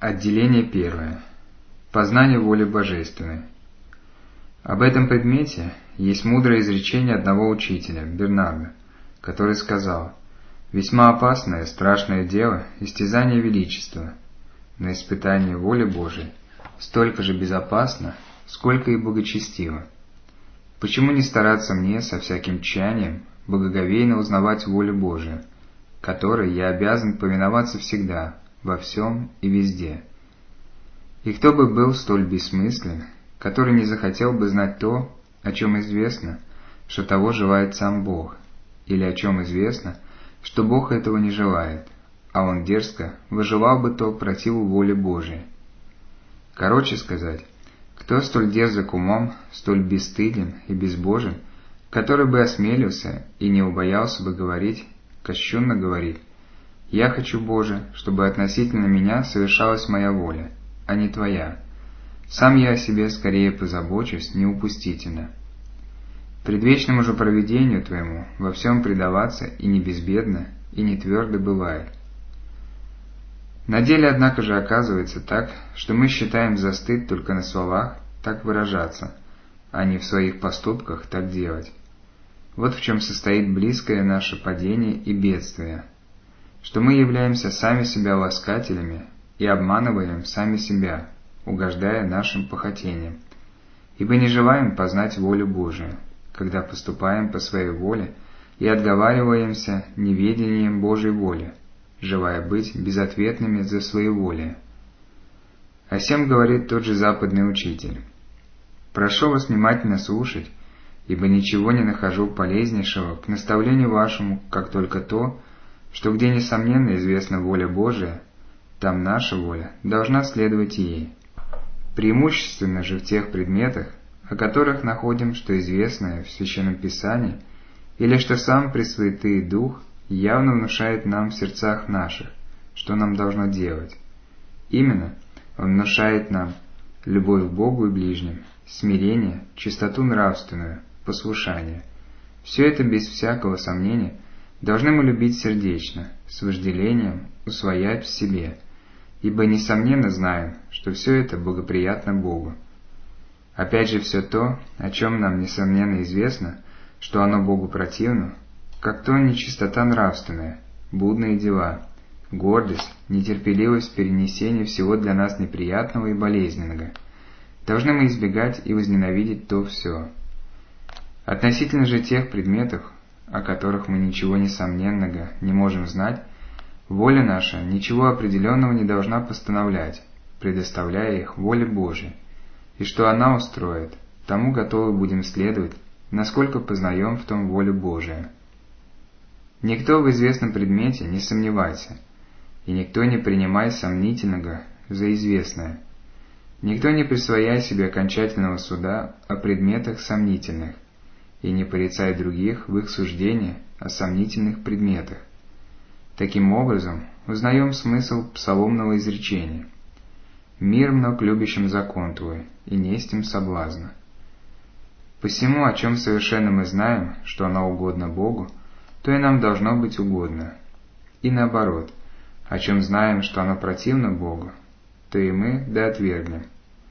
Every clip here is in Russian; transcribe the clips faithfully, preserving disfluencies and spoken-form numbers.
Отделение первое. Познание воли божественной. Об этом предмете есть мудрое изречение одного учителя, Бернарда, который сказал: «Весьма опасное, страшное дело – истязание величества, но испытание воли Божией столько же безопасно, сколько и благочестиво. Почему не стараться мне со всяким тщанием благоговейно узнавать волю Божию, которой я обязан повиноваться всегда, во всем и везде? И кто бы был столь бессмыслен, который не захотел бы знать то, о чем известно, что того желает сам Бог, или о чем известно, что Бог этого не желает, а он дерзко выжелал бы то противу воли Божией? Короче сказать, кто столь дерзок умом, столь бесстыден и безбожен, который бы осмелился и не убоялся бы говорить, кощунно говорить: «Я хочу, Боже, чтобы относительно меня совершалась моя воля, а не Твоя. Сам я о себе скорее позабочусь неупустительно». Предвечному же провидению Твоему во всем предаваться и не безбедно, и не твердо бывает. На деле, однако же, оказывается так, что мы считаем за стыд только на словах так выражаться, а не в своих поступках так делать. Вот в чем состоит близкое наше падение и бедствие, что мы являемся сами себя ласкателями и обманываем сами себя, угождая нашим похотениям, ибо не желаем познать волю Божию, когда поступаем по своей воле и отговариваемся неведением Божьей воли, желая быть безответными за своеволие. О сем говорит тот же западный учитель: «Прошу вас внимательно слушать, ибо ничего не нахожу полезнейшего к наставлению вашему, как только то, что где несомненно известна воля Божия, там наша воля должна следовать ей. Преимущественно же в тех предметах, о которых находим, что известное в Священном Писании, или что сам Пресвятый Дух явно внушает нам в сердцах наших, что нам должно делать. Именно, Он внушает нам любовь к Богу и ближним, смирение, чистоту нравственную, послушание. Все это без всякого сомнения должны мы любить сердечно, с вожделением усвоять в себе, ибо несомненно знаем, что все это благоприятно Богу. Опять же, все то, о чем нам несомненно известно, что оно Богу противно, как то нечистота нравственная, блудные дела, гордость, нетерпеливость в перенесении всего для нас неприятного и болезненного, должны мы избегать и возненавидеть то все. Относительно же тех предметов, о которых мы ничего несомненного не можем знать, воля наша ничего определенного не должна постановлять, предоставляя их воле Божией, и что она устроит, тому готовы будем следовать, насколько познаем в том волю Божию. Никто в известном предмете не сомневайся, и никто не принимай сомнительного за известное. Никто не присвояй себе окончательного суда о предметах сомнительных, и не порицай других в их суждении о сомнительных предметах. Таким образом, узнаем смысл псаломного изречения: «Мир мног любящим закон Твой, и несть им соблазна». Посему, о чем совершенно мы знаем, что оно угодно Богу, то и нам должно быть угодно. И наоборот, о чем знаем, что оно противно Богу, то и мы да отвергнем.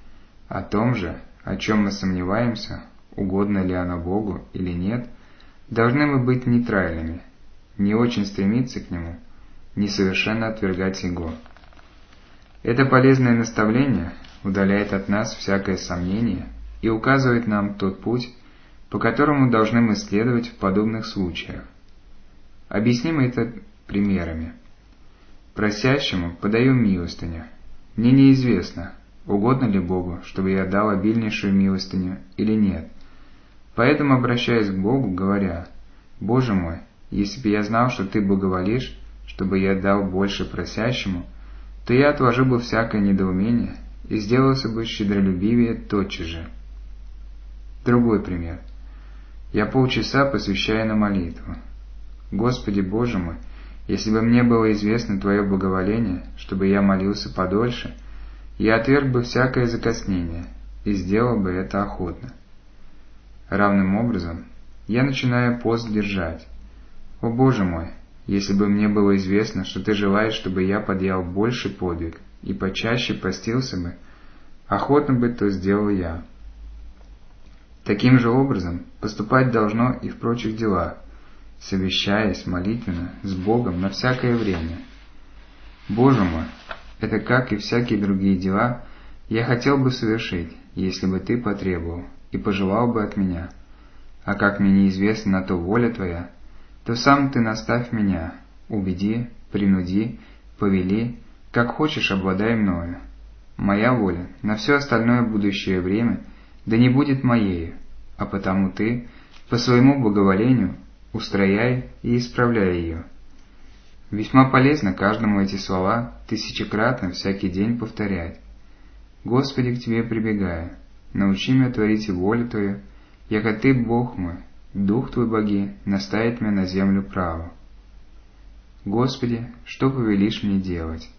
О том же, о чем мы сомневаемся, угодно ли оно Богу или нет, должны мы быть нейтральными, не очень стремиться к нему, не совершенно отвергать его. Это полезное наставление удаляет от нас всякое сомнение и указывает нам тот путь, по которому должны мы следовать в подобных случаях. Объясним это примерами. Просящему подаю милостыню. Мне неизвестно, угодно ли Богу, чтобы я дал обильнейшую милостыню или нет. Поэтому обращаюсь к Богу, говоря: «Боже мой, если бы я знал, что Ты благоволишь, чтобы я дал больше просящему, то я отложил бы всякое недоумение и сделался бы щедролюбивее тотчас же». Другой пример. Я полчаса посвящаю на молитву. «Господи Боже мой, если бы мне было известно Твое благоволение, чтобы я молился подольше, я отверг бы всякое закоснение и сделал бы это охотно». Равным образом, я начинаю пост держать. «О Боже мой, если бы мне было известно, что Ты желаешь, чтобы я подъял больше подвиг, и почаще постился бы, охотно бы то сделал я. Таким же образом поступать должно и в прочих делах, совещаясь молитвенно с Богом на всякое время. Боже мой, это, как и всякие другие дела, я хотел бы совершить, если бы Ты потребовал и пожелал бы от меня. А как мне неизвестна на то воля Твоя, то сам Ты наставь меня, убеди, принуди, повели, как хочешь обладай мною. Моя воля на все остальное будущее время да не будет моею, а потому Ты, по своему благоволению, устрояй и исправляй ее. Весьма полезно каждому эти слова тысячекратно всякий день повторять. Господи, к Тебе прибегаю, научи меня творить волю Твою, яко Ты, Бог мой, Дух Твой боги, наставит меня на землю праву. Господи, что повелишь мне делать?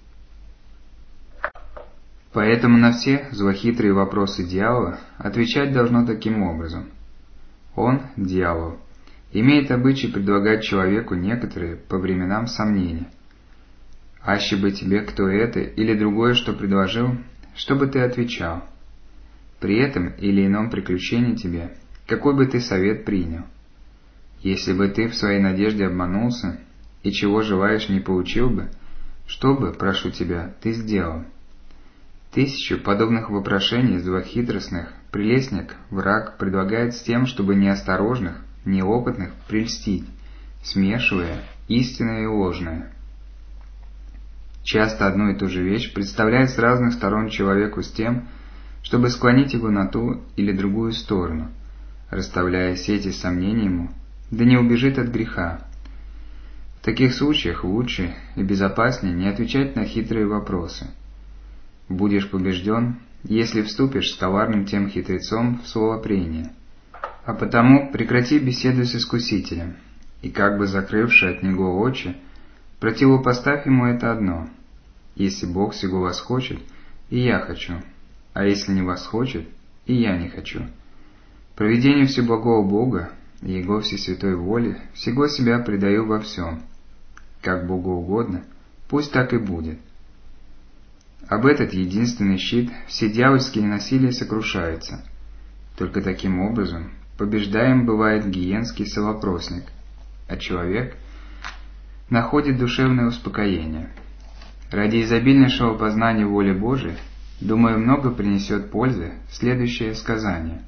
Поэтому на все злохитрые вопросы дьявола отвечать должно таким образом. Он, дьявол, имеет обычай предлагать человеку некоторые по временам сомнения. Аще бы тебе кто это или другое что предложил, чтобы ты отвечал. При этом или ином приключении тебе, какой бы ты совет принял. Если бы ты в своей надежде обманулся, и чего желаешь не получил бы, что бы, прошу тебя, ты сделал? Тысячу подобных вопрошений злохитростных прелестник, враг, предлагает с тем, чтобы неосторожных, неопытных прельстить, смешивая истинное и ложное. Часто одну и ту же вещь представляет с разных сторон человеку с тем, чтобы склонить его на ту или другую сторону, расставляя сети сомнений ему, да не убежит от греха. В таких случаях лучше и безопаснее не отвечать на хитрые вопросы. Будешь побежден, если вступишь с коварным тем хитрецом в словопрение. А потому прекрати беседу с искусителем, и как бы закрывши от него очи, противопоставь ему это одно. Если Бог сего восхочет, и я хочу, а если не восхочет, и я не хочу. Провидению всеблагого Бога и Его всесвятой воле всего себя предаю во всем. Как Богу угодно, пусть так и будет. Об этот единственный щит все дьявольские насилия сокрушаются. Только таким образом побеждаем бывает гиенский совопросник, а человек находит душевное успокоение. Ради изобильнейшего познания воли Божией, думаю, много принесет пользы следующее сказание.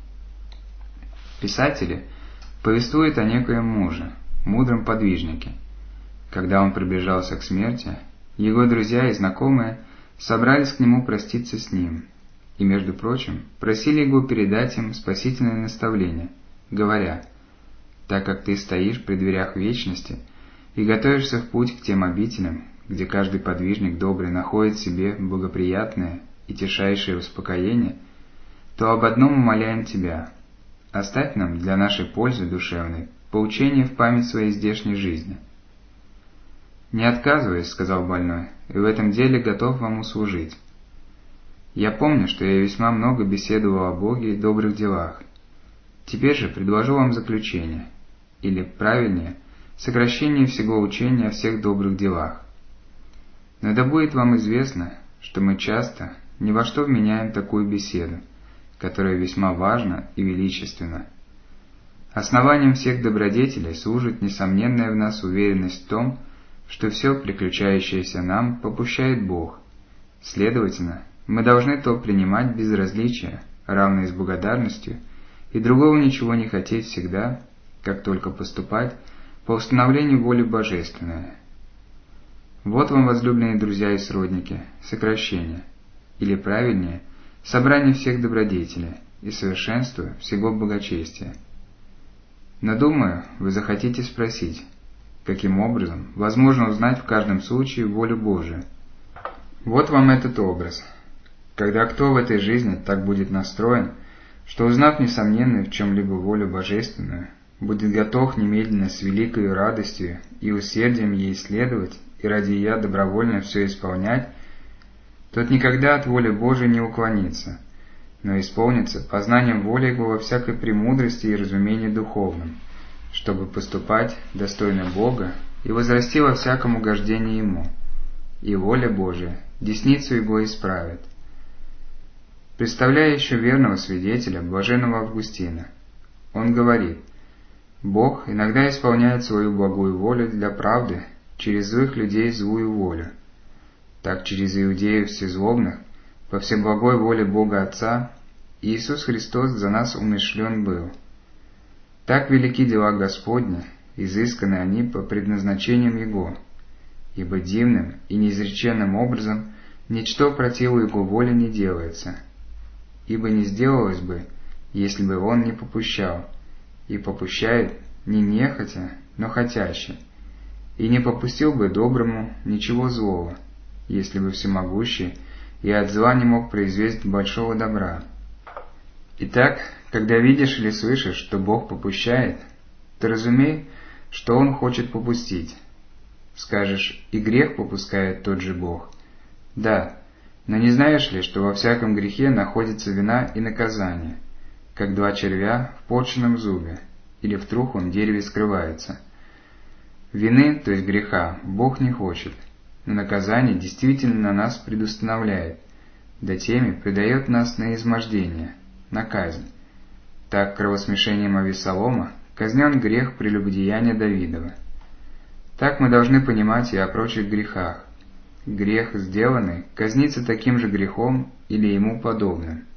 Писатели повествуют о некоем муже, мудром подвижнике. Когда он приближался к смерти, его друзья и знакомые собрались к нему проститься с ним, и, между прочим, просили его передать им спасительное наставление, говоря: «Так как ты стоишь при дверях вечности и готовишься в путь к тем обителям, где каждый подвижник добрый находит себе благоприятное и тишайшее успокоение, то об одном умоляем тебя: оставь нам для нашей пользы душевной поучение в память своей здешней жизни». «Не отказываюсь, — сказал больной, — и в этом деле готов вам услужить. Я помню, что я весьма много беседовал о Боге и добрых делах. Теперь же предложу вам заключение, или, правильнее, сокращение всего учения о всех добрых делах. Но да будет вам известно, что мы часто ни во что вменяем такую беседу, которая весьма важна и величественна. Основанием всех добродетелей служит несомненная в нас уверенность в том, что все приключающееся нам попущает Бог. Следовательно, мы должны то принимать без различия, равно и с благодарностью, и другого ничего не хотеть всегда, как только поступать по установлению воли божественной. Вот вам, возлюбленные друзья и сродники, сокращение, или правильнее, собрание всех добродетелей и совершенства всего благочестия. Но, думаю, вы захотите спросить, каким образом возможно узнать в каждом случае волю Божию. Вот вам этот образ. Когда кто в этой жизни так будет настроен, что, узнав несомненную в чем-либо волю божественную, будет готов немедленно с великой радостью и усердием ей следовать и ради ее добровольно все исполнять, тот никогда от воли Божией не уклонится, но исполнится познанием воли Его во всякой премудрости и разумении духовном, чтобы поступать достойно Бога и возрасти во всяком угождении Ему. И воля Божия десницу его исправит. Представляя еще верного свидетеля, блаженного Августина, он говорит: «Бог иногда исполняет свою благую волю для правды через злых людей злую волю. Так через иудеев всезлобных, по всеблагой воле Бога Отца, Иисус Христос за нас умерщвлен был. Так велики дела Господни, изысканы они по предназначениям Его, ибо дивным и неизреченным образом ничто противу Его воле не делается, ибо не сделалось бы, если бы Он не попущал, и попущает не нехотя, но хотяще, и не попустил бы доброму ничего злого, если бы всемогущий и от зла не мог произвести большого добра. Итак, когда видишь или слышишь, что Бог попущает, то разумей, что Он хочет попустить. Скажешь: и грех попускает тот же Бог. Да, но не знаешь ли, что во всяком грехе находится вина и наказание, как два червя в порченном зубе или в трухлом дереве скрывается? Вины, то есть греха, Бог не хочет, но наказание действительно на нас предустановляет, да теми предает нас на измождение, на казнь. Так кровосмешением Авессалома казнен грех прелюбодеяния Давидова. Так мы должны понимать и о прочих грехах. Грех, сделанный, казнится таким же грехом или ему подобным.